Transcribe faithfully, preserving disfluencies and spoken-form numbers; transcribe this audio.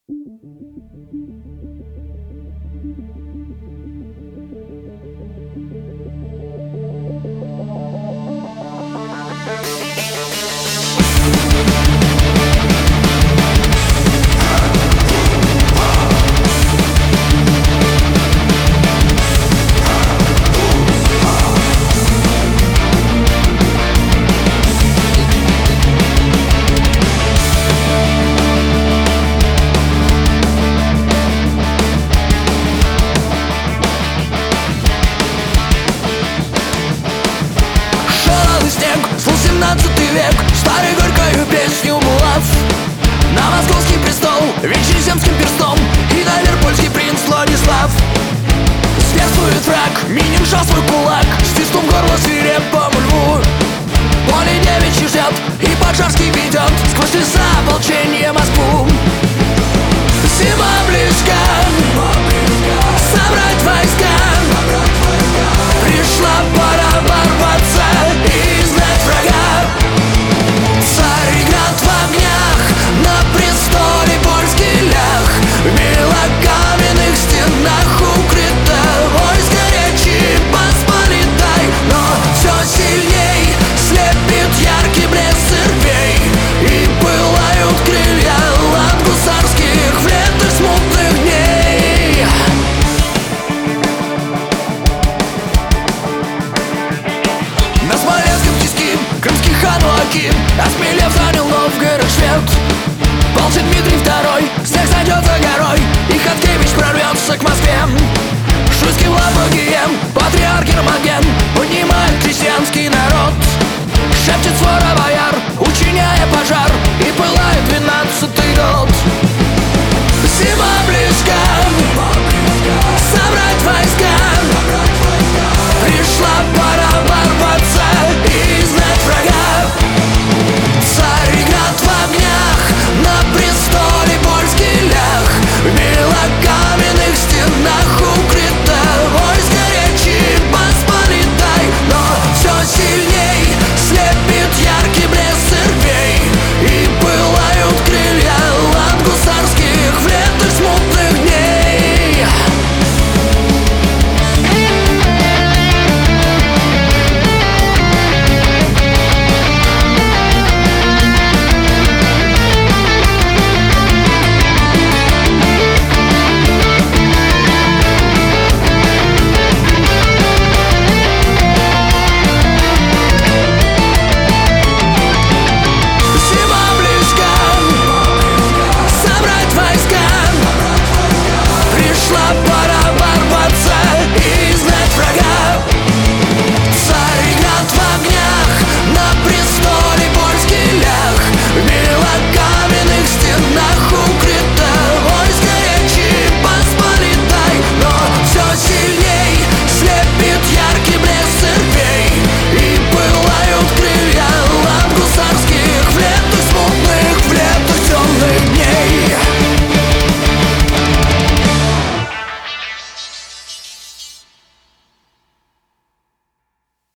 семнадцатый век, старый горькою песню булав. На московский престол венчали земским перстом, и на Ливерпульский принц Владислав. Зверствует враг, миним жал свой кулак, стиснув горло свирепому льву. Поле девичий ждет, и Поджарский ведет сквозь леса ополчение Москву.